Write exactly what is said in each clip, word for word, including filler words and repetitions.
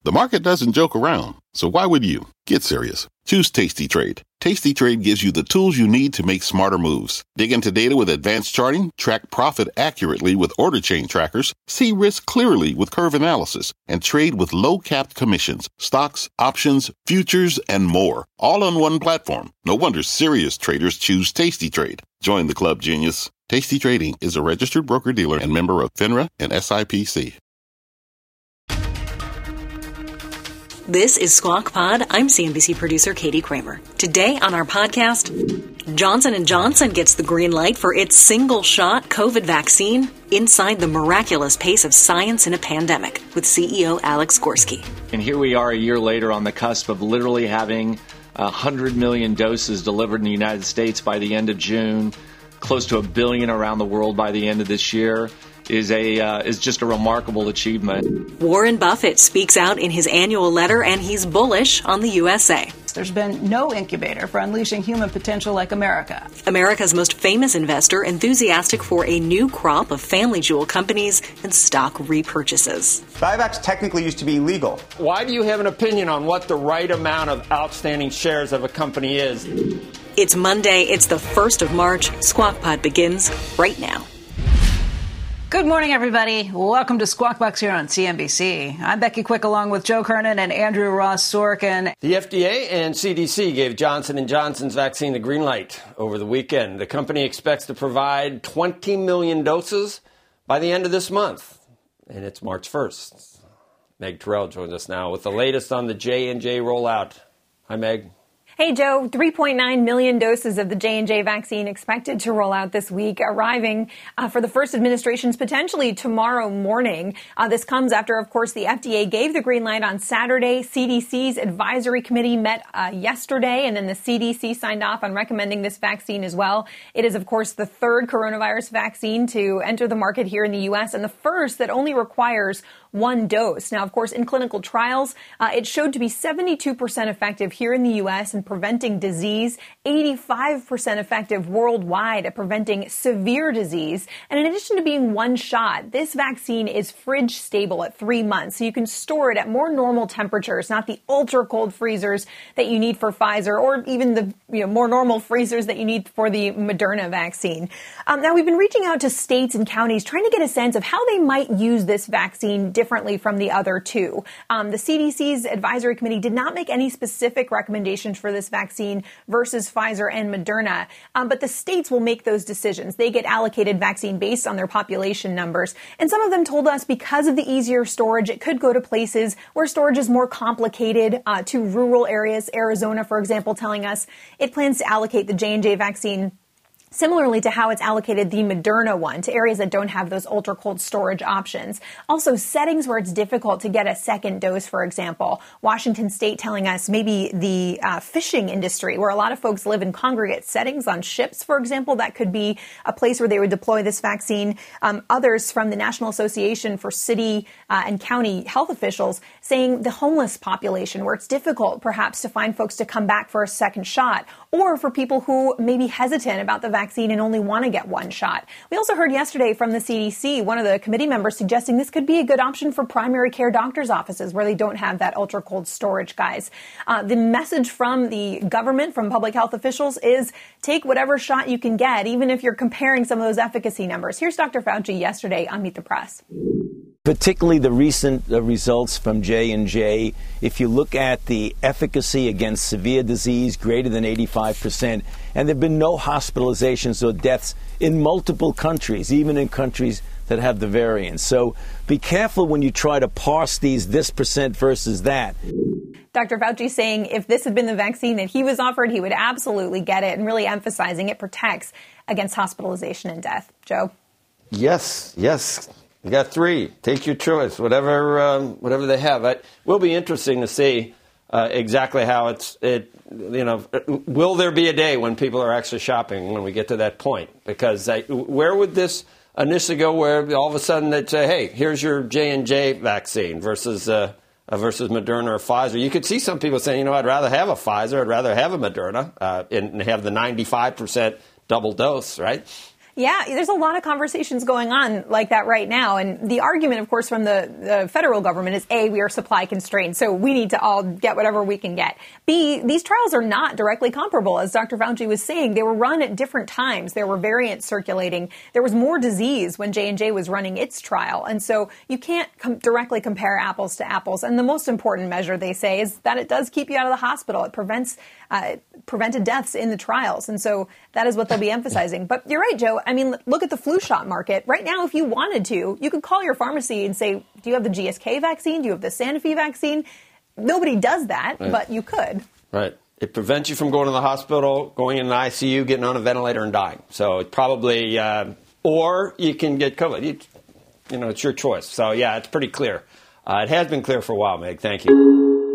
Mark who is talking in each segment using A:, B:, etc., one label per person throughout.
A: The market doesn't joke around, so why would you? Get serious. Choose Tasty Trade. Tasty Trade gives you the tools you need to make smarter moves. Dig into data with advanced charting, track profit accurately with order chain trackers, see risk clearly with curve analysis, and trade with low-capped commissions, stocks, options, futures, and more. All on one platform. No wonder serious traders choose Tasty Trade. Join the club, genius. Tasty Trading is a registered broker-dealer and member of FINRA and S I P C.
B: This is Squawk Pod. I'm C N B C producer Katie Kramer. Today on our podcast, Johnson and Johnson gets the green light for its single-shot COVID vaccine inside the miraculous pace of science in a pandemic with C E O Alex Gorsky.
C: And here we are a year later on the cusp of literally having one hundred million doses delivered in the United States by the end of June, close to a billion around the world by the end of this year. is a uh, is just a remarkable achievement.
B: Warren Buffett speaks out in his annual letter, and he's bullish on the U S A.
D: There's been no incubator for unleashing human potential like America.
B: America's most famous investor, enthusiastic for a new crop of family jewel companies and stock repurchases.
E: Buybacks technically used to be illegal.
F: Why do you have an opinion on what the right amount of outstanding shares of a company is?
B: It's Monday. It's the first of March. Squawk Pod begins right now.
D: Good morning, everybody. Welcome to Squawk Box here on C N B C. I'm Becky Quick, along with Joe Kernan and Andrew Ross Sorkin.
F: The F D A and C D C gave Johnson and Johnson's vaccine the green light over the weekend. The company expects to provide twenty million doses by the end of this month, and it's March first. Meg Terrell joins us now with the latest on the J and J rollout. Hi, Meg.
G: Hey, Joe. three point nine million doses of the J and J vaccine expected to roll out this week, arriving uh, for the first administrations potentially tomorrow morning. Uh, this comes after, of course, the F D A gave the green light on Saturday. C D C's advisory committee met uh, yesterday, and then the C D C signed off on recommending this vaccine as well. It is, of course, the third coronavirus vaccine to enter the market here in the U S and the first that only requires one dose. Now, of course, in clinical trials, uh, it showed to be seventy-two percent effective here in the U S in preventing disease, eighty-five percent effective worldwide at preventing severe disease. And in addition to being one shot, this vaccine is fridge stable at three months. So you can store it at more normal temperatures, not the ultra cold freezers that you need for Pfizer or even the you know, more normal freezers that you need for the Moderna vaccine. Um, now, we've been reaching out to states and counties trying to get a sense of how they might use this vaccine differently from the other two. Um, the C D C's advisory committee did not make any specific recommendations for this vaccine versus Pfizer and Moderna, um, but the states will make those decisions. They get allocated vaccine based on their population numbers. And some of them told us because of the easier storage, it could go to places where storage is more complicated, uh, to rural areas. Arizona, for example, telling us it plans to allocate the J and J vaccine similarly to how it's allocated the Moderna one to areas that don't have those ultra cold storage options. Also, settings where it's difficult to get a second dose, for example. Washington State telling us maybe the uh, fishing industry, where a lot of folks live in congregate settings on ships, for example, that could be a place where they would deploy this vaccine. Um, others from the National Association for City uh, and County Health Officials saying the homeless population, where it's difficult perhaps to find folks to come back for a second shot, or for people who may be hesitant about the vaccine and only want to get one shot. We also heard yesterday from the C D C, one of the committee members suggesting this could be a good option for primary care doctors' offices where they don't have that ultra cold storage, guys. Uh, the message from the government, from public health officials, is take whatever shot you can get, even if you're comparing some of those efficacy numbers. Here's Doctor Fauci yesterday on Meet the Press.
H: Particularly the recent uh, results from J and J, if you look at the efficacy against severe disease, greater than eighty-five percent, and there have been no hospitalizations or deaths in multiple countries, even in countries that have the variant. So be careful when you try to parse these this percent versus that.
G: Doctor Fauci saying if this had been the vaccine that he was offered, he would absolutely get it, and really emphasizing it protects against hospitalization and death. Joe?
F: Yes, yes. You got three. Take your choice, whatever um, whatever they have. It will be interesting to see uh, exactly how it's, it, you know, will there be a day when people are actually shopping when we get to that point? Because I, where would this initially go where all of a sudden they'd say, hey, here's your J and J vaccine versus uh, uh, versus Moderna or Pfizer? You could see some people saying, you know, I'd rather have a Pfizer, I'd rather have a Moderna uh, and have the ninety-five percent double dose, right?
G: Yeah, there's a lot of conversations going on like that right now. And the argument, of course, from the, the federal government is, A, we are supply constrained, so we need to all get whatever we can get. B, these trials are not directly comparable. As Doctor Fauci was saying, they were run at different times. There were variants circulating. There was more disease when J and J was running its trial. And so you can't com- directly compare apples to apples. And the most important measure, they say, is that it does keep you out of the hospital. It prevents uh, prevented deaths in the trials. And so that is what they'll be emphasizing. But you're right, Joe. I mean, look at the flu shot market. Right now, if you wanted to, you could call your pharmacy and say, do you have the G S K vaccine? Do you have the Sanofi vaccine? Nobody does that, right. But you could.
F: Right. It prevents you from going to the hospital, going in the I C U, getting on a ventilator and dying. So it's probably, uh, or you can get COVID. You, you know, it's your choice. So, yeah, it's pretty clear. Uh, it has been clear for a while, Meg. Thank you.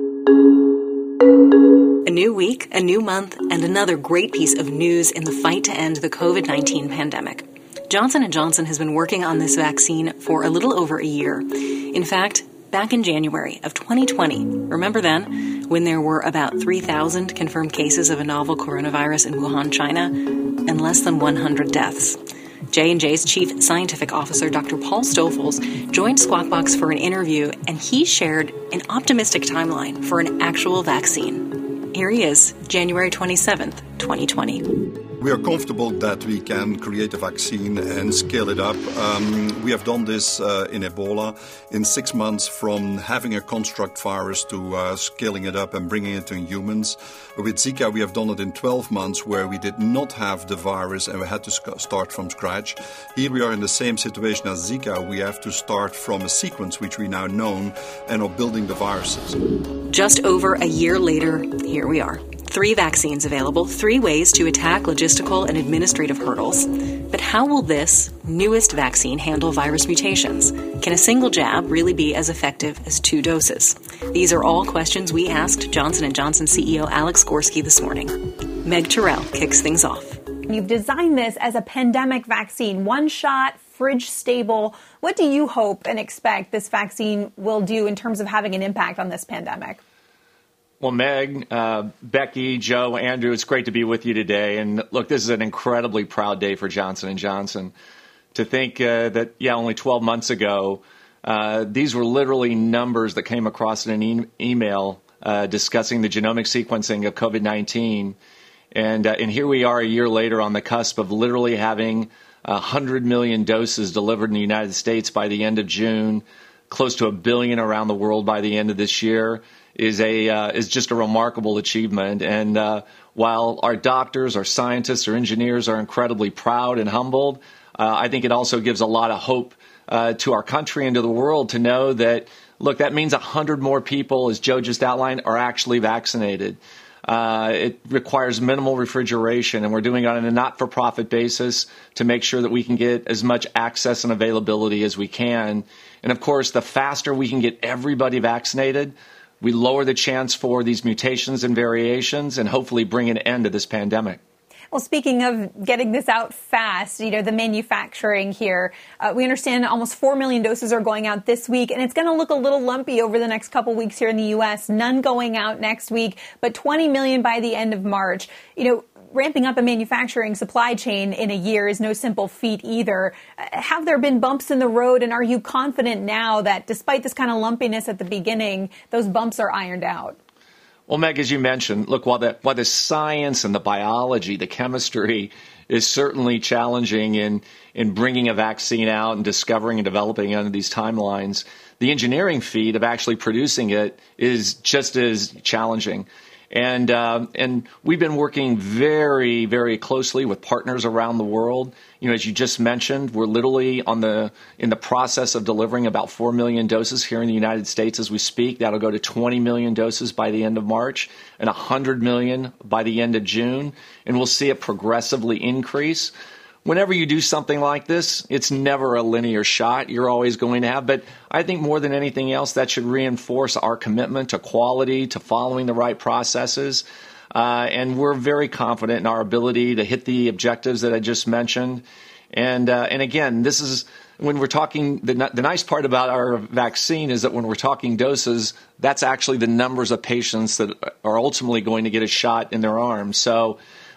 B: A new week, a new month, and another great piece of news in the fight to end the COVID nineteen pandemic. Johnson and Johnson has been working on this vaccine for a little over a year. In fact, back in January of twenty twenty, remember then, when there were about three thousand confirmed cases of a novel coronavirus in Wuhan, China, and less than one hundred deaths. J and J's Chief Scientific Officer, Doctor Paul Stoffels, joined Squawk Box for an interview, and he shared an optimistic timeline for an actual vaccine. Here he is, January twenty-seventh, twenty twenty.
I: We are comfortable that we can create a vaccine and scale it up. Um, we have done this uh, in Ebola in six months from having a construct virus to uh, scaling it up and bringing it to humans. With Zika, we have done it in twelve months where we did not have the virus and we had to sc- start from scratch. Here we are in the same situation as Zika. We have to start from a sequence which we now know and are building the viruses.
B: Just over a year later, here we are. Three vaccines available, three ways to attack logistical and administrative hurdles. But how will this newest vaccine handle virus mutations? Can a single jab really be as effective as two doses? These are all questions we asked Johnson and Johnson C E O Alex Gorsky this morning. Meg Terrell kicks things off.
G: You've designed this as a pandemic vaccine, one shot, fridge stable. What do you hope and expect this vaccine will do in terms of having an impact on this pandemic?
C: Well, Meg, uh, Becky, Joe, Andrew, it's great to be with you today. And look, this is an incredibly proud day for Johnson and Johnson. To think uh, that, yeah, only twelve months ago, uh, these were literally numbers that came across in an e- email uh, discussing the genomic sequencing of COVID nineteen. And, uh, and here we are a year later on the cusp of literally having one hundred million doses delivered in the United States by the end of June, close to a billion around the world by the end of this year. is a uh, is just a remarkable achievement. And uh, while our doctors, our scientists, our engineers are incredibly proud and humbled, uh, I think it also gives a lot of hope uh, to our country and to the world to know that, look, that means one hundred more people, as Joe just outlined, are actually vaccinated. Uh, it requires minimal refrigeration, and we're doing it on a not-for-profit basis to make sure that we can get as much access and availability as we can. And, of course, the faster we can get everybody vaccinated, we lower the chance for these mutations and variations and hopefully bring an end to this pandemic.
G: Well, speaking of getting this out fast, you know, the manufacturing here, uh, we understand almost four million doses are going out this week, and it's going to look a little lumpy over the next couple weeks here in the U S. None going out next week, but twenty million by the end of March. You know, ramping up a manufacturing supply chain in a year is no simple feat either. Uh, have there been bumps in the road, and are you confident now that despite this kind of lumpiness at the beginning, those bumps are ironed out?
C: Well, Meg, as you mentioned, look, while the, while the science and the biology, the chemistry is certainly challenging in, in bringing a vaccine out and discovering and developing under these timelines, the engineering feat of actually producing it is just as challenging. And uh, and we've been working very, very closely with partners around the world. You know, as you just mentioned, we're literally on the in the process of delivering about four million doses here in the United States as we speak. That'll go to twenty million doses by the end of March and one hundred million by the end of June. And we'll see it progressively increase. Whenever you do something like this, it's never a linear shot. You're always going to have. But I think more than anything else, that should reinforce our commitment to quality, to following the right processes. Uh, and we're very confident in our ability to hit the objectives that I just mentioned. And uh, and again, this is when we're talking, the, the nice part about our vaccine is that when we're talking doses, that's actually the numbers of patients that are ultimately going to get a shot in their arms. So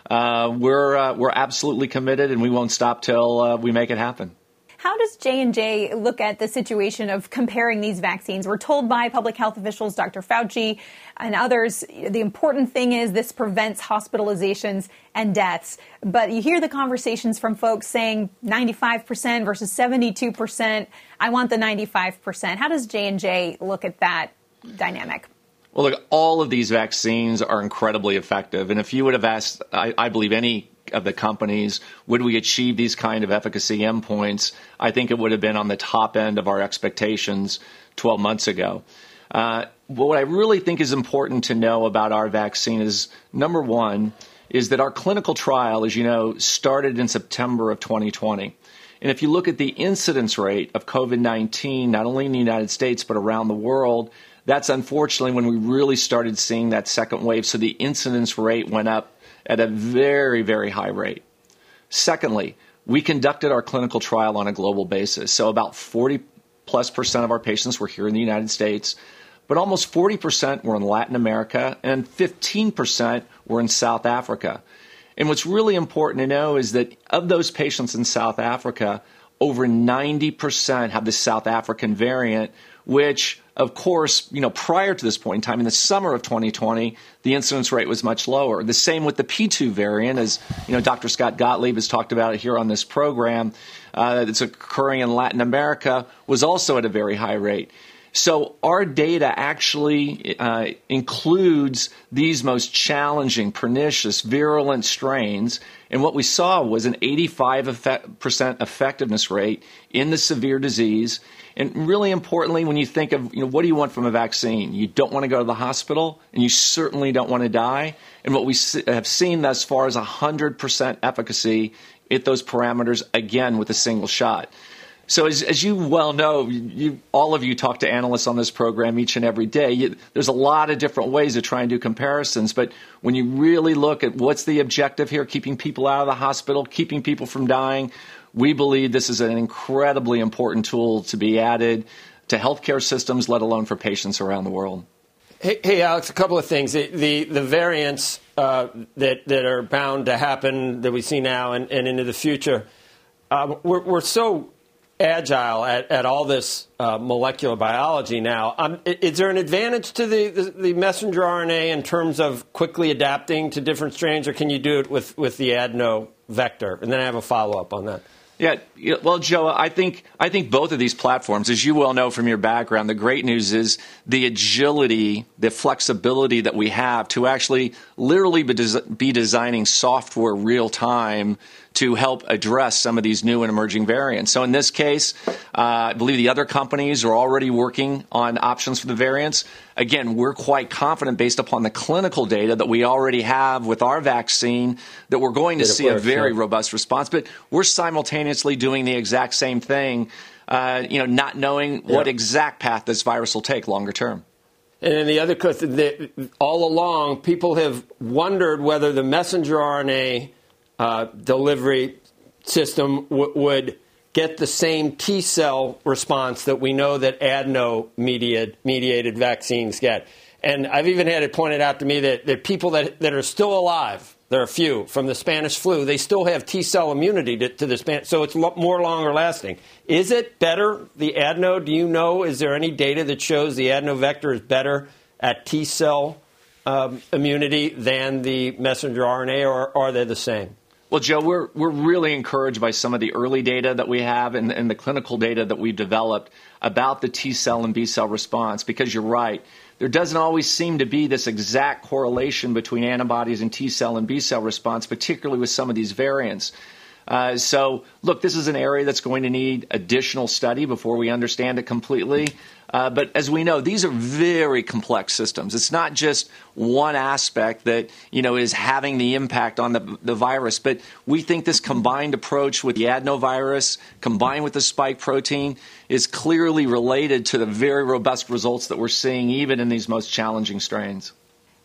C: uh, we're uh, we're absolutely committed, and we won't stop till uh, we make it happen.
G: How does J and J look at the situation of comparing these vaccines? We're told by public health officials, Doctor Fauci and others, the important thing is this prevents hospitalizations and deaths. But you hear the conversations from folks saying ninety-five percent versus seventy-two percent. I want the ninety-five percent. How does J and J look at that dynamic?
C: Well, look, all of these vaccines are incredibly effective. And if you would have asked, I, I believe, any of the companies, would we achieve these kind of efficacy endpoints, I think it would have been on the top end of our expectations twelve months ago. Uh, what I really think is important to know about our vaccine is, number one, is that our clinical trial, as you know, started in September of twenty twenty. And if you look at the incidence rate of COVID nineteen, not only in the United States, but around the world, that's unfortunately when we really started seeing that second wave. So the incidence rate went up at a very, very high rate. Secondly, we conducted our clinical trial on a global basis. So about forty plus percent of our patients were here in the United States, but almost forty percent were in Latin America and fifteen percent were in South Africa. And what's really important to know is that of those patients in South Africa, over ninety percent have the South African variant, which, of course, you know, prior to this point in time, in the summer of twenty twenty, the incidence rate was much lower. The same with the P two variant, as you know, Doctor Scott Gottlieb has talked about it here on this program, uh, that's occurring in Latin America, was also at a very high rate. So our data actually uh, includes these most challenging, pernicious, virulent strains. And what we saw was an eighty-five percent effectiveness rate in the severe disease. And really importantly, when you think of, you know, what do you want from a vaccine? You don't want to go to the hospital, and you certainly don't want to die. And what we have seen thus far is one hundred percent efficacy at those parameters, again, with a single shot. So as, as you well know, you, all of you talk to analysts on this program each and every day. You, there's a lot of different ways to try and do comparisons. But when you really look at what's the objective here, keeping people out of the hospital, keeping people from dying, we believe this is an incredibly important tool to be added to healthcare systems, let alone for patients around the world.
F: Hey, hey Alex, a couple of things. The the, the variants uh, that, that are bound to happen that we see now and, and into the future, uh, we're, we're so agile at, at all this uh, molecular biology now. Um, is there an advantage to the, the, the messenger R N A in terms of quickly adapting to different strains, or can you do it with, with the adeno vector? And then I have a follow-up on that.
C: Yeah, well, Joe, I think I think both of these platforms, as you well know from your background, the great news is the agility, the flexibility that we have to actually literally be, des- be designing software real time to help address some of these new and emerging variants. So in this case, uh, I believe the other companies are already working on options for the variants. Again, we're quite confident based upon the clinical data that we already have with our vaccine that we're going to see work, a very yeah. robust response. But we're simultaneously doing the exact same thing, uh, you know, not knowing yeah. what exact path this virus will take longer term.
F: And then the other question, that all along, people have wondered whether the messenger R N A uh, delivery system w- would get the same T-cell response that we know that adeno-mediated mediated vaccines get. And I've even had it pointed out to me that, that people that, that are still alive, there are a few, from the Spanish flu, they still have T-cell immunity to, to the Spanish, so it's lo- more longer lasting. Is it better, the adeno? Do you know, is there any data that shows the adenovector is better at T-cell um, immunity than the messenger R N A, or are they the same?
C: Well, Joe, we're we're really encouraged by some of the early data that we have and, and the clinical data that we've developed about the T-cell and B-cell response, because you're right. There doesn't always seem to be this exact correlation between antibodies and T-cell and B-cell response, particularly with some of these variants. Uh, so, look, this is an area that's going to need additional study before we understand it completely. Uh, but as we know, these are very complex systems. It's not just one aspect that, you know, is having the impact on the, the virus. But we think this combined approach with the adenovirus combined with the spike protein is clearly related to the very robust results that we're seeing even in these most challenging strains.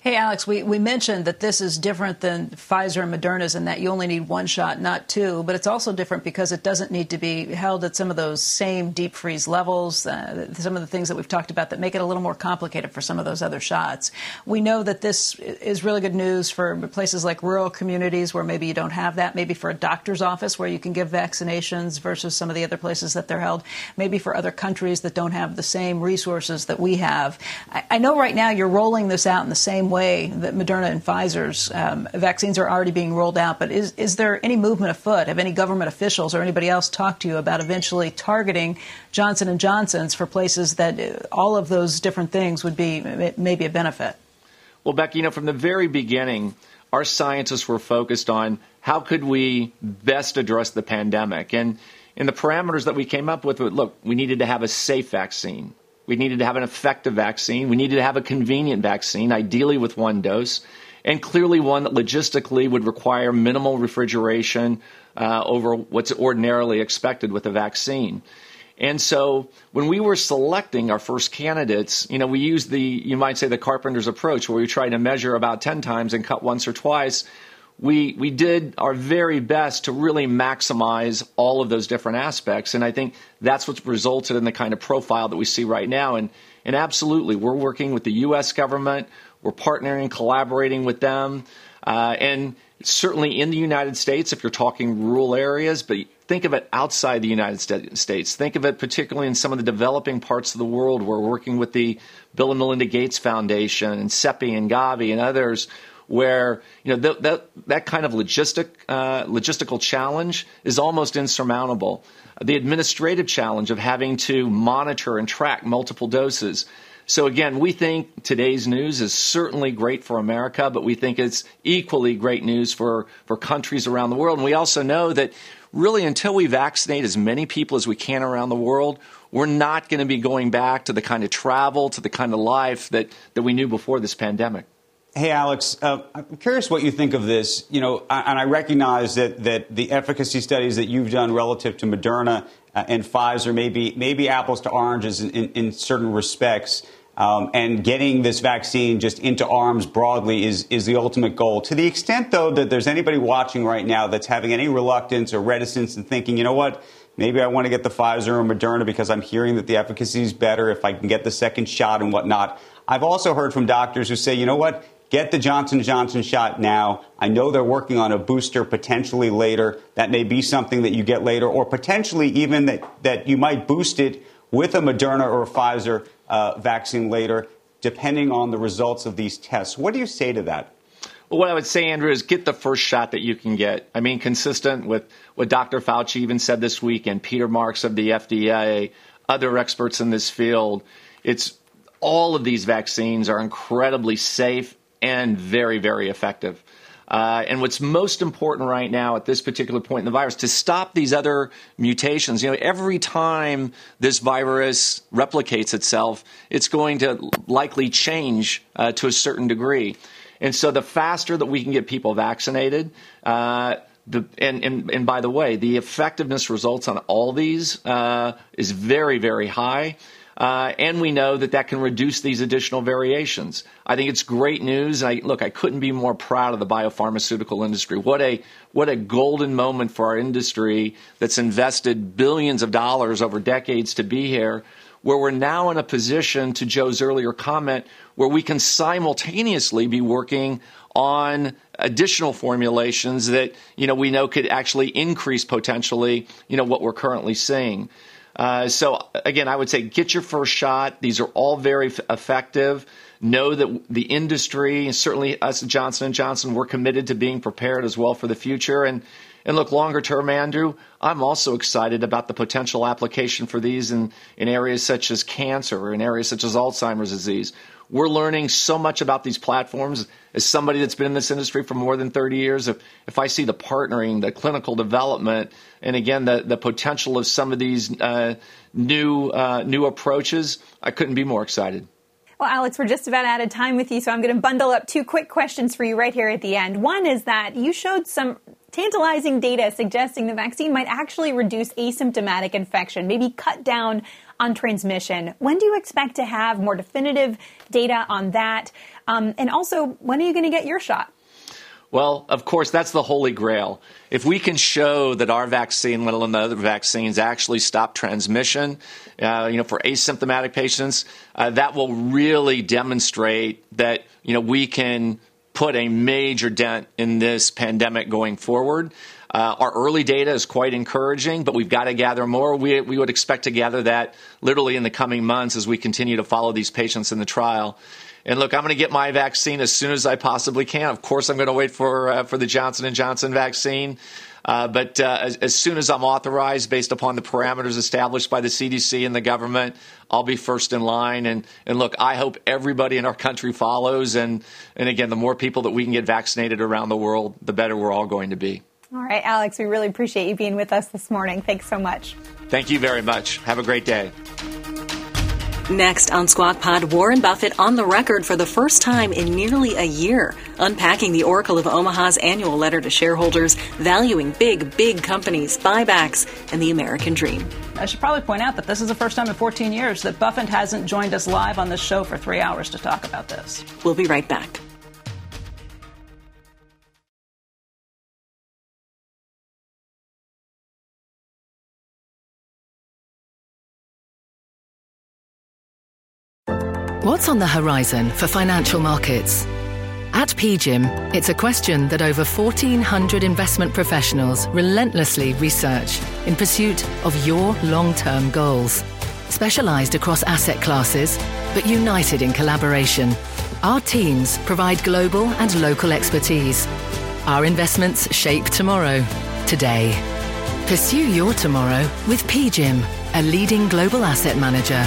D: Hey, Alex, we, we mentioned that this is different than Pfizer and Moderna's in that you only need one shot, not two. But it's also different because it doesn't need to be held at some of those same deep freeze levels, uh, some of the things that we've talked about that make it a little more complicated for some of those other shots. We know that this is really good news for places like rural communities where maybe you don't have that, maybe for a doctor's office where you can give vaccinations versus some of the other places that they're held, maybe for other countries that don't have the same resources that we have. I, I know right now you're rolling this out in the same way that Moderna and Pfizer's um, vaccines are already being rolled out. But is, is there any movement afoot? Have any government officials or anybody else talked to you about eventually targeting Johnson and Johnson's for places that all of those different things would be maybe a benefit?
C: Well, Becky, you know, from the very beginning, our scientists were focused on how could we best address the pandemic. And in the parameters that we came up with, look, we needed to have a safe vaccine. We needed to have an effective vaccine. We needed to have a convenient vaccine, ideally with one dose, and clearly one that logistically would require minimal refrigeration uh, over what's ordinarily expected with a vaccine. And so when we were selecting our first candidates, you know, we used the, you might say, the carpenter's approach, where we tried to measure about ten times and cut once or twice. We we did our very best to really maximize all of those different aspects. And I think that's what's resulted in the kind of profile that we see right now. And, and absolutely, we're working with the U S government. We're partnering, collaborating with them. Uh, and certainly in the United States, if you're talking rural areas, but think of it outside the United States. Think of it particularly in some of the developing parts of the world. We're working with the Bill and Melinda Gates Foundation and CEPI and Gavi and others, where you know that that, that kind of logistic uh, logistical challenge is almost insurmountable. The administrative challenge of having to monitor and track multiple doses. So again, we think today's news is certainly great for America, but we think it's equally great news for, for countries around the world. And we also know that really until we vaccinate as many people as we can around the world, we're not going to be going back to the kind of travel, to the kind of life that, that we knew before this pandemic.
E: Hey, Alex, uh, I'm curious what you think of this. You know, and I recognize that, that the efficacy studies that you've done relative to Moderna uh, and Pfizer may be, may be apples to oranges in, in, in certain respects. Um, and getting this vaccine just into arms broadly is, is the ultimate goal. To the extent, though, that there's anybody watching right now that's having any reluctance or reticence and thinking, you know what, maybe I want to get the Pfizer or Moderna because I'm hearing that the efficacy is better if I can get the second shot and whatnot. I've also heard from doctors who say, you know what, get the Johnson and Johnson shot now. I know they're working on a booster potentially later. That may be something that you get later, or potentially even that, that you might boost it with a Moderna or a Pfizer uh, vaccine later, depending on the results of these tests. What do you say to that?
C: Well, what I would say, Andrew, is get the first shot that you can get. I mean, consistent with what Doctor Fauci even said this week, and Peter Marks of the F D A, other experts in this field. It's all of these vaccines are incredibly safe and very, very effective. Uh, and what's most important right now at this particular point in the virus, to stop these other mutations. You know, every time this virus replicates itself, it's going to likely change uh, to a certain degree. And so the faster that we can get people vaccinated, uh, the, and, and, and by the way, the effectiveness results on all these uh, is very, very high. Uh, and we know that that can reduce these additional variations. I think it's great news. I, look, I couldn't be more proud of the biopharmaceutical industry. What a what a golden moment for our industry that's invested billions of dollars over decades to be here, where we're now in a position, to Joe's earlier comment, where we can simultaneously be working on additional formulations that, you know, we know could actually increase potentially, you know, what we're currently seeing. Uh, so, again, I would say get your first shot. These are all very f- effective. Know that the industry, certainly us at Johnson and Johnson, we're committed to being prepared as well for the future. And, and look, longer term, Andrew, I'm also excited about the potential application for these in, in areas such as cancer or in areas such as Alzheimer's disease. We're learning so much about these platforms. As somebody that's been in this industry for more than thirty years, if, if I see the partnering, the clinical development, and again, the, the potential of some of these uh, new uh, new approaches, I couldn't be more excited.
G: Well, Alex, we're just about out of time with you, so I'm going to bundle up two quick questions for you right here at the end. One is that you showed some tantalizing data suggesting the vaccine might actually reduce asymptomatic infection, maybe cut down on transmission. When do you expect to have more definitive data on that? Um, and also, when are you going to get your shot?
C: Well, of course, that's the holy grail. If we can show that our vaccine, let alone the other vaccines, actually stop transmission, uh, you know, for asymptomatic patients, uh, that will really demonstrate that, you know, we can put a major dent in this pandemic going forward. Uh, our early data is quite encouraging, but we've got to gather more. We, we would expect to gather that literally in the coming months as we continue to follow these patients in the trial. And look, I'm going to get my vaccine as soon as I possibly can. Of course, I'm going to wait for uh, for the Johnson and Johnson vaccine. Uh, but uh, as, as soon as I'm authorized, based upon the parameters established by the C D C and the government, I'll be first in line. And, and look, I hope everybody in our country follows. And, and again, the more people that we can get vaccinated around the world, the better we're all going to be.
G: All right, Alex, we really appreciate you being with us this morning. Thanks so much.
C: Thank you very much. Have a great day.
B: Next on Squawk Pod, Warren Buffett on the record for the first time in nearly a year, unpacking the Oracle of Omaha's annual letter to shareholders, valuing big, big companies, buybacks, and the American dream.
D: I should probably point out that this is the first time in fourteen years that Buffett hasn't joined us live on this show for three hours to talk about this.
B: We'll be right back.
J: What's on the horizon for financial markets? At P G I M, it's a question that over fourteen hundred investment professionals relentlessly research in pursuit of your long-term goals. Specialized across asset classes, but united in collaboration, our teams provide global and local expertise. Our investments shape tomorrow, today. Pursue your tomorrow with P G I M, a leading global asset manager.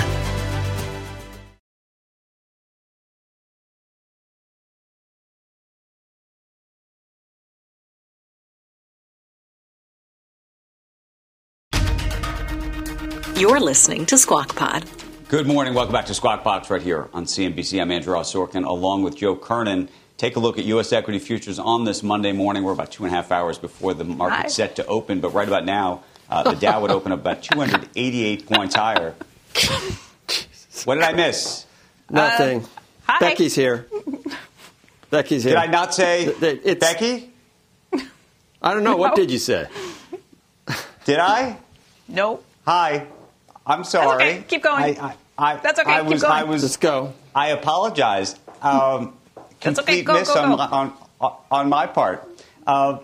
B: You're listening to Squawk Pod.
E: Good morning. Welcome back to Squawk Pod right here on C N B C. I'm Andrew Ross Sorkin, along with Joe Kernan. Take a look at U S equity futures on this Monday morning. We're about two and a half hours before the market's set to open. But right about now, uh, the Dow would open up about two hundred eighty-eight points higher. What did I miss?
F: Nothing.
D: Uh, hi.
F: Becky's here. Becky's here.
E: Did I not say
F: it's,
E: Becky?
F: I don't know.
D: No.
F: What did you say?
E: Did I?
D: Nope.
E: Hi. I'm sorry.
D: That's okay. Keep going.
E: I, I, I,
D: That's okay.
E: I
D: Keep
E: was,
D: going.
E: I was,
F: Let's go.
E: I apologize. Um,
D: That's okay.
E: complete
D: Go,
E: miss
D: go,
E: on,
D: go.
E: on, on, on my part. Uh,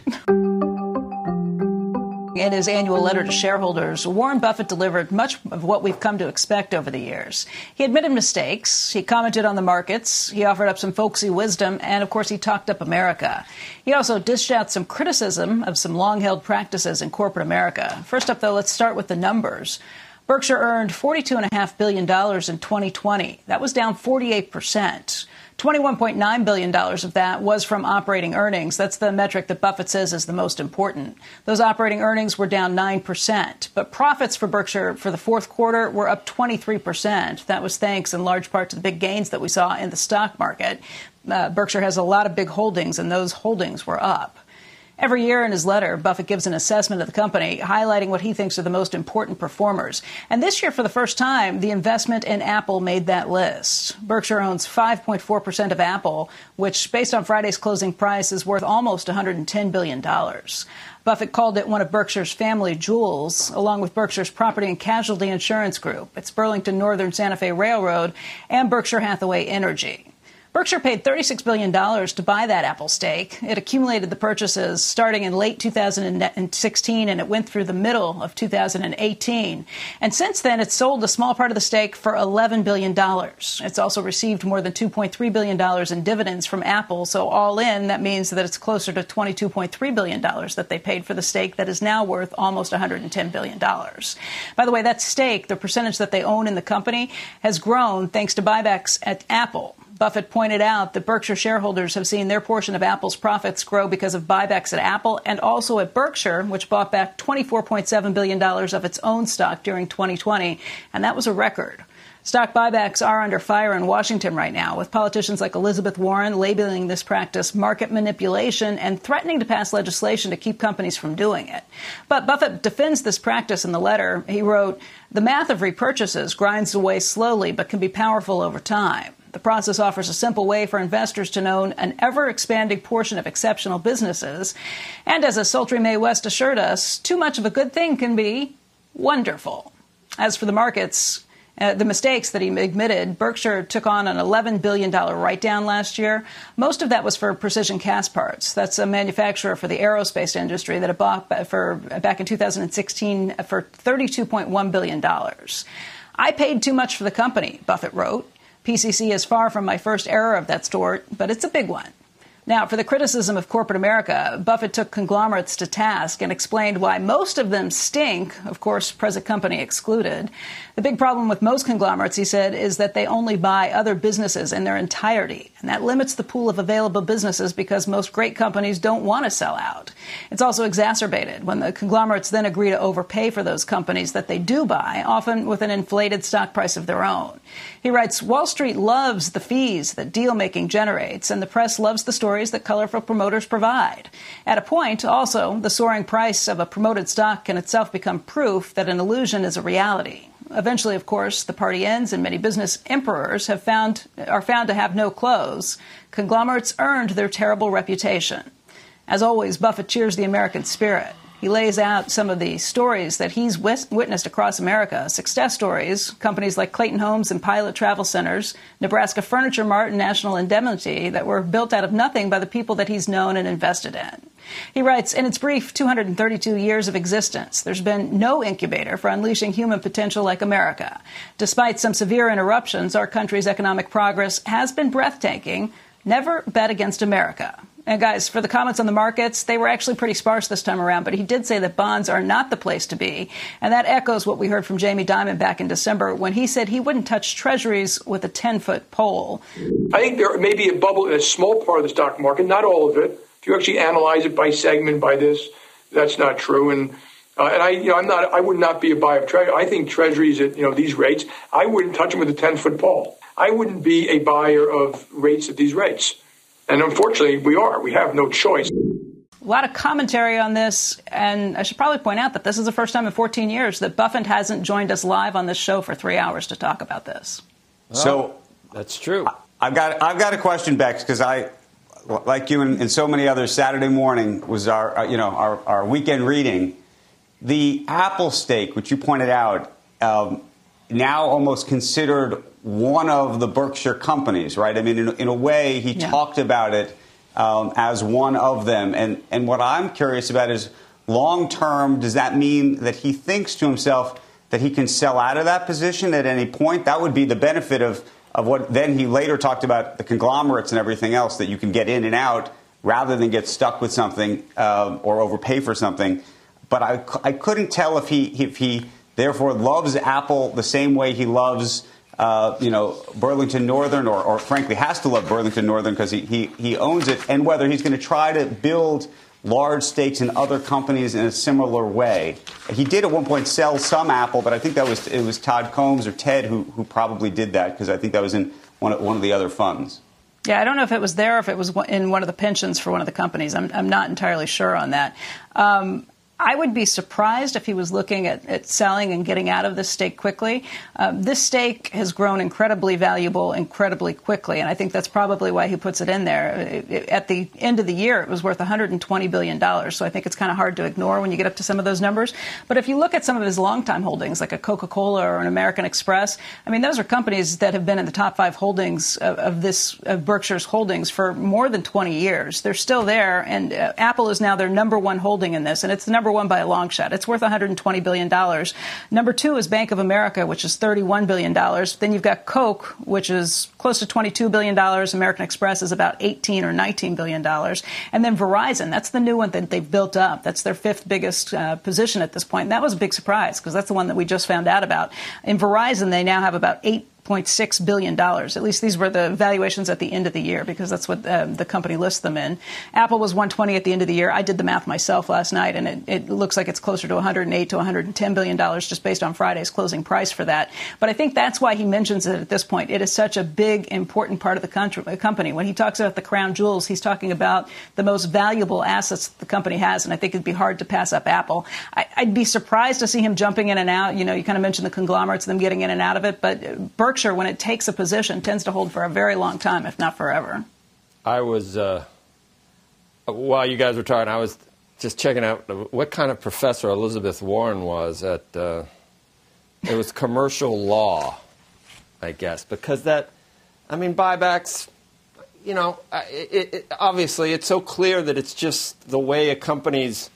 D: In his annual letter to shareholders, Warren Buffett delivered much of what we've come to expect over the years. He admitted mistakes, he commented on the markets, he offered up some folksy wisdom, and, of course, he talked up America. He also dished out some criticism of some long-held practices in corporate America. First up, though, let's start with the numbers. Berkshire earned forty-two point five billion dollars in twenty twenty. That was down forty-eight percent. twenty-one point nine billion dollars of that was from operating earnings. That's the metric that Buffett says is the most important. Those operating earnings were down nine percent. But profits for Berkshire for the fourth quarter were up twenty-three percent. That was thanks in large part to the big gains that we saw in the stock market. Uh, Berkshire has a lot of big holdings, and those holdings were up. Every year in his letter, Buffett gives an assessment of the company, highlighting what he thinks are the most important performers. And this year, for the first time, the investment in Apple made that list. Berkshire owns five point four percent of Apple, which, based on Friday's closing price, is worth almost one hundred ten billion dollars. Buffett called it one of Berkshire's family jewels, along with Berkshire's property and casualty insurance group, its Burlington Northern Santa Fe Railroad, and Berkshire Hathaway Energy. Berkshire paid thirty-six billion dollars to buy that Apple stake. It accumulated the purchases starting in late two thousand sixteen, and it went through the middle of two thousand eighteen. And since then, it's sold a small part of the stake for eleven billion dollars. It's also received more than two point three billion dollars in dividends from Apple. So all in, that means that it's closer to twenty-two point three billion dollars that they paid for the stake that is now worth almost one hundred ten billion dollars. By the way, that stake, the percentage that they own in the company, has grown thanks to buybacks at Apple. Buffett pointed out that Berkshire shareholders have seen their portion of Apple's profits grow because of buybacks at Apple and also at Berkshire, which bought back twenty-four point seven billion dollars of its own stock during twenty twenty, and that was a record. Stock buybacks are under fire in Washington right now, with politicians like Elizabeth Warren labeling this practice market manipulation and threatening to pass legislation to keep companies from doing it. But Buffett defends this practice in the letter. He wrote, "The math of repurchases grinds away slowly but can be powerful over time. The process offers a simple way for investors to own an ever-expanding portion of exceptional businesses. And as a sultry Mae West assured us, too much of a good thing can be wonderful." As for the markets, Uh, the mistakes that he admitted, Berkshire took on an eleven billion dollars write-down last year. Most of that was for Precision Castparts. That's a manufacturer for the aerospace industry that it bought for, back in two thousand sixteen for thirty-two point one billion dollars. "I paid too much for the company," Buffett wrote. "P C C is far from my first error of that sort, but it's a big one." Now, for the criticism of corporate America, Buffett took conglomerates to task and explained why most of them stink, of course, present company excluded. The big problem with most conglomerates, he said, is that they only buy other businesses in their entirety. And that limits the pool of available businesses because most great companies don't want to sell out. It's also exacerbated when the conglomerates then agree to overpay for those companies that they do buy, often with an inflated stock price of their own. He writes, "Wall Street loves the fees that deal-making generates, and the press loves the stories that colorful promoters provide. At a point, also, the soaring price of a promoted stock can itself become proof that an illusion is a reality. Eventually, of course, the party ends, and many business emperors have found are found to have no clothes. Conglomerates earned their terrible reputation." As always, Buffett cheers the American spirit. He lays out some of the stories that he's witnessed across America, success stories, companies like Clayton Homes and Pilot Travel Centers, Nebraska Furniture Mart and National Indemnity that were built out of nothing by the people that he's known and invested in. He writes, "In its brief two hundred thirty-two years of existence, there's been no incubator for unleashing human potential like America. Despite some severe interruptions, our country's economic progress has been breathtaking. Never bet against America." And guys, for the comments on the markets, they were actually pretty sparse this time around, but he did say that bonds are not the place to be. And that echoes what we heard from Jamie Dimon back in December when he said he wouldn't touch treasuries with a ten-foot pole.
K: I think there may be a bubble in a small part of the stock market, not all of it. If you actually analyze it by segment, by this, that's not true. And uh, and I, you know, I'm not. I would not be a buyer of treasury. I think treasuries at you know these rates, I wouldn't touch them with a ten-foot pole. I wouldn't be a buyer of rates at these rates. And unfortunately, we are. We have no choice.
D: A lot of commentary on this, and I should probably point out that this is the first time in fourteen years that Buffett hasn't joined us live on this show for three hours to talk about this.
E: So
F: that's true.
E: I've got I've got a question, Bex, because I, like you and, and so many others, Saturday morning was our uh, you know our, our weekend reading. The Apple stake, which you pointed out, um, now almost considered one of the Berkshire companies, right? I mean, in, in a way, he yeah. talked about it um, as one of them. And, and what I'm curious about is, long term, does that mean that he thinks to himself that he can sell out of that position at any point? That would be the benefit of, of what then he later talked about, the conglomerates and everything else, that you can get in and out rather than get stuck with something uh, or overpay for something. But I, I couldn't tell if he if he therefore loves Apple the same way he loves Uh, you know, Burlington Northern, or, or frankly has to love Burlington Northern because he, he, he owns it, and whether he's going to try to build large stakes in other companies in a similar way. He did at one point sell some Apple, but I think that was it was Todd Combs or Ted who, who probably did that, because I think that was in one of, one of the other funds.
D: Yeah, I don't know if it was there or if it was in one of the pensions for one of the companies. I'm, I'm not entirely sure on that. Um, I would be surprised if he was looking at, at selling and getting out of this stake quickly. Um, this stake has grown incredibly valuable incredibly quickly, and I think that's probably why he puts it in there. It, it, at the end of the year, it was worth one hundred twenty billion dollars, so I think it's kind of hard to ignore when you get up to some of those numbers. But if you look at some of his longtime holdings, like a Coca-Cola or an American Express, I mean, those are companies that have been in the top five holdings of, of this of Berkshire's holdings for more than twenty years. They're still there, and uh, Apple is now their number one holding in this, and it's the number one by a long shot. It's worth one hundred twenty billion dollars. Number two is Bank of America, which is thirty-one billion dollars. Then you've got Coke, which is close to twenty-two billion dollars. American Express is about eighteen or nineteen billion dollars. And then Verizon, that's the new one that they've built up. That's their fifth biggest uh, position at this point. And that was a big surprise because that's the one that we just found out about. In Verizon, they now have about eight point six billion dollars. At least these were the valuations at the end of the year, because that's what um, the company lists them in. Apple was one hundred twenty at the end of the year. I did the math myself last night, and it, it looks like it's closer to one hundred eight to one hundred ten billion dollars just based on Friday's closing price for that. But I think that's why he mentions it at this point. It is such a big, important part of the country, company. When he talks about the crown jewels, he's talking about the most valuable assets the company has, and I think it'd be hard to pass up Apple. I, I'd be surprised to see him jumping in and out. You know, you kind of mentioned the conglomerates, them getting in and out of it, but Berkshire, when it takes a position, tends to hold for a very long time, if not forever.
F: I was, uh, while you guys were talking, I was just checking out what kind of professor Elizabeth Warren was at, uh, it was commercial law, I guess, because that, I mean, buybacks, you know, it, it, obviously it's so clear that it's just the way a company's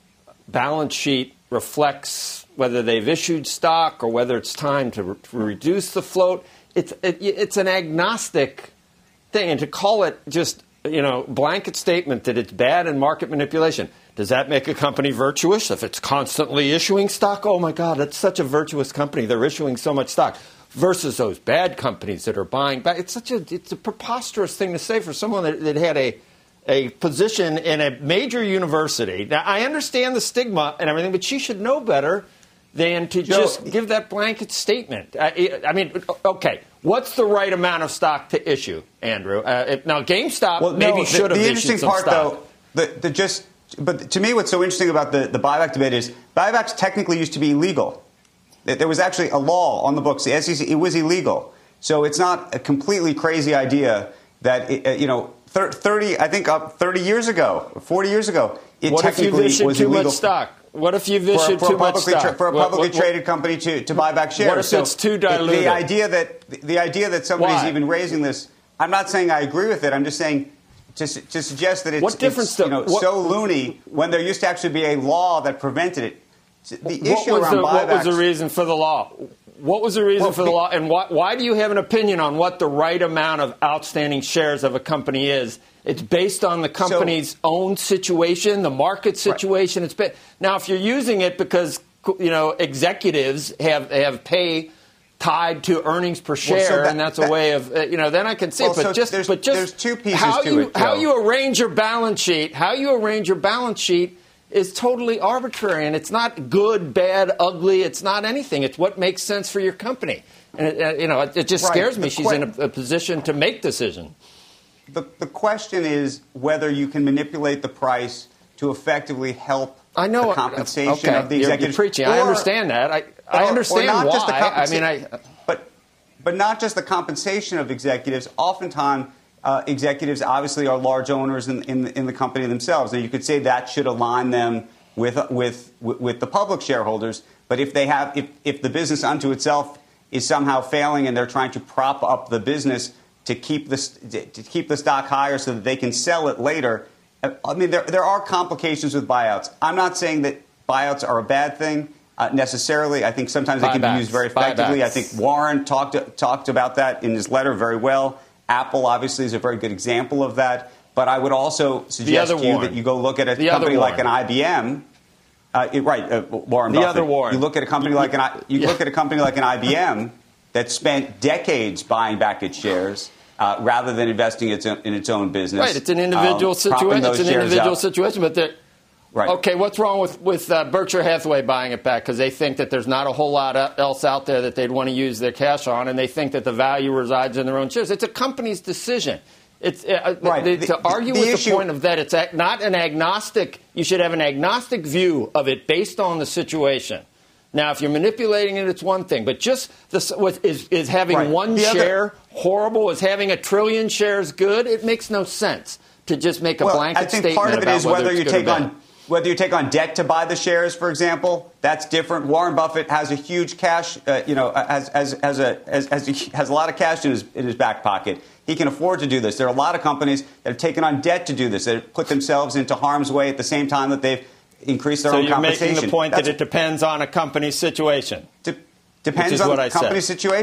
F: balance sheet reflects whether they've issued stock or whether it's time to, re- to reduce the float. It's it, it's an agnostic thing, and to call it just, you know, blanket statement that it's bad in market manipulation. Does that make a company virtuous if it's constantly issuing stock? Oh my God, it's such a virtuous company. They're issuing so much stock. Versus those bad companies that are buying back. It's such a it's a preposterous thing to say for someone that, that had a a position in a major university. Now, I understand the stigma and everything, but she should know better than to Joe, just give that blanket statement. I, I mean, okay, what's the right amount of stock to issue, Andrew? Uh, if, now, GameStop
E: well,
F: maybe
E: no,
F: should
E: the,
F: have
E: the
F: issued
E: interesting
F: some
E: part,
F: stock.
E: Though, the, the just, but to me, what's so interesting about the, the buyback debate is buybacks technically used to be illegal. There was actually a law on the books, the S E C, it was illegal. So it's not a completely crazy idea that, it, you know, thirty, I think up thirty years ago, forty years ago, it
F: what
E: technically
F: if you've
E: was
F: too
E: illegal.
F: Much stock? What if you've issued
E: for a, for
F: too
E: a
F: much stock?
E: Tra- for a publicly what, what, traded company to, to buy back shares?
F: What if
E: so
F: it's too diluted?
E: The, the idea that the idea that somebody's
F: Why?
E: even raising this, I'm not saying I agree with it. I'm just saying to, to suggest that it's,
F: what difference
E: it's
F: do,
E: you know,
F: what,
E: so loony when there used to actually be a law that prevented it. The issue
F: what was
E: around
F: the,
E: buybacks.
F: What was the reason for the law? What was the reason
E: well,
F: for the law, and why, why do you have an opinion on what the right amount of outstanding shares of a company is? It's based on the company's so, own situation, the market situation. Right. It's ba- now, if you're using it because you know executives have have pay tied to earnings per share, well, so that, and that's that, a way of uh, you know. Then I can see well, it, but
E: so
F: just
E: there's,
F: but just
E: there's two pieces
F: how
E: to
F: you
E: it, Joe.
F: how you arrange your balance sheet, how you arrange your balance sheet. Is totally arbitrary, and it's not good, bad, ugly. It's not anything. It's what makes sense for your company. And, it, uh, you know, it, it just right. scares me. The She's que- in a, a position to make decisions.
E: The, the question is whether you can manipulate the price to effectively help
F: I know,
E: the compensation
F: okay.
E: of the executives.
F: You're, you're preaching.
E: Or,
F: I understand that. I, I
E: or,
F: understand
E: or not
F: why.
E: Just the
F: I mean, I...
E: But, but not just the compensation of executives. Oftentimes, Uh, executives obviously are large owners in, in, in the company themselves. Now, you could say that should align them with with with the public shareholders. But if they have, if, if the business unto itself is somehow failing and they're trying to prop up the business to keep the to keep the stock higher so that they can sell it later, I mean, there there are complications with buyouts. I'm not saying that buyouts are a bad thing uh, necessarily. I think sometimes they can be used very effectively.
F: Buybacks.
E: I think Warren talked talked about that in his letter very well. Apple, obviously, is a very good example of that. But I would also suggest to you
F: Warren.
E: that you go look at a
F: the
E: company like an I B M. Uh, it, right, uh, Warren
F: the
E: Buffett.
F: Other Warren.
E: You look at a company like an you yeah. look at a company like an I B M that spent decades buying back its shares uh, rather than investing its own, in its own business.
F: Right, it's an individual
E: um,
F: situation. It's an individual
E: out.
F: situation, but they're
E: right.
F: Okay, what's wrong with with uh, Berkshire Hathaway buying it back? Because they think that there's not a whole lot else out there that they'd want to use their cash on, and they think that the value resides in their own shares. It's a company's decision. It's uh,
E: right.
F: the,
E: the,
F: to argue
E: the
F: with
E: issue,
F: the point of that. It's not an agnostic. You should have an agnostic view of it based on the situation. Now, if you're manipulating it, it's one thing. But just this, what, is is having
E: right.
F: one
E: the
F: share
E: other,
F: horrible? Is having a trillion shares good? It makes no sense to just make a
E: well,
F: blanket
E: I think
F: statement
E: part of it
F: about
E: is
F: whether,
E: whether
F: it's
E: you
F: good
E: take
F: or bad.
E: on. Whether you take on debt to buy the shares, for example, that's different. Warren Buffett has a huge cash, uh, you know, has has has a has, has, a, has a lot of cash in his in his back pocket. He can afford to do this. There are a lot of companies that have taken on debt to do this, that have put themselves into harm's way at the same time that they've increased their
F: so
E: own
F: you're
E: compensation.
F: So you're making the point
E: that's,
F: that it depends on a company's situation.
E: De- depends on the company's situation.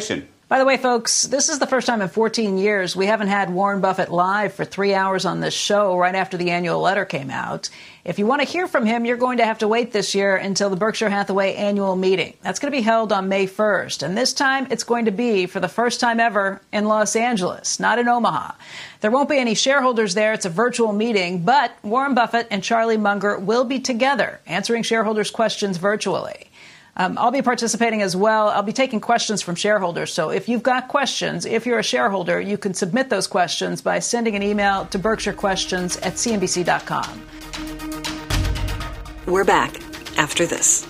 D: By the way, folks, this is the first time in fourteen years we haven't had Warren Buffett live for three hours on this show right after the annual letter came out. If you want to hear from him, you're going to have to wait this year until the Berkshire Hathaway annual meeting. That's going to be held on May first. And this time it's going to be, for the first time ever, in Los Angeles, not in Omaha. There won't be any shareholders there. It's a virtual meeting, but Warren Buffett and Charlie Munger will be together answering shareholders' questions virtually. Um, I'll be participating as well. I'll be taking questions from shareholders. So if you've got questions, if you're a shareholder, you can submit those questions by sending an email to berkshire questions at c n b c dot com.
B: We're back after this.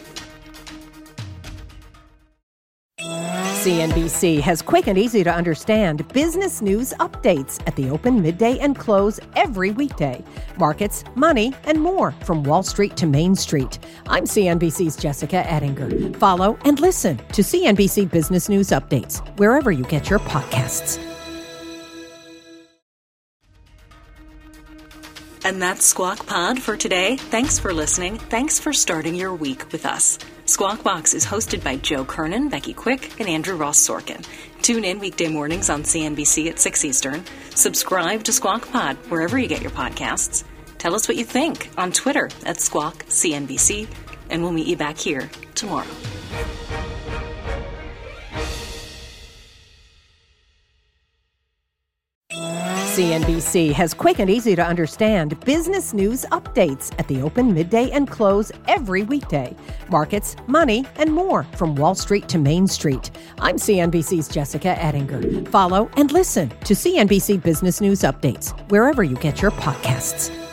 L: C N B C has quick and easy to understand business news updates at the open, midday, and close every weekday. Markets, money, and more from Wall Street to Main Street. I'm C N B C's Jessica Ettinger. Follow and listen to C N B C Business News Updates wherever you get your podcasts.
B: And that's Squawk Pod for today. Thanks for listening. Thanks for starting your week with us. Squawk Box is hosted by Joe Kernan, Becky Quick, and Andrew Ross Sorkin. Tune in weekday mornings on C N B C at six Eastern. Subscribe to Squawk Pod wherever you get your podcasts. Tell us what you think on Twitter at Squawk C N B C, and we'll meet you back here tomorrow.
L: C N B C has quick and easy to understand business news updates at the open, midday, and close every weekday. Markets, money, and more from Wall Street to Main Street. I'm C N B C's Jessica Ettinger. Follow and listen to C N B C Business News Updates wherever you get your podcasts.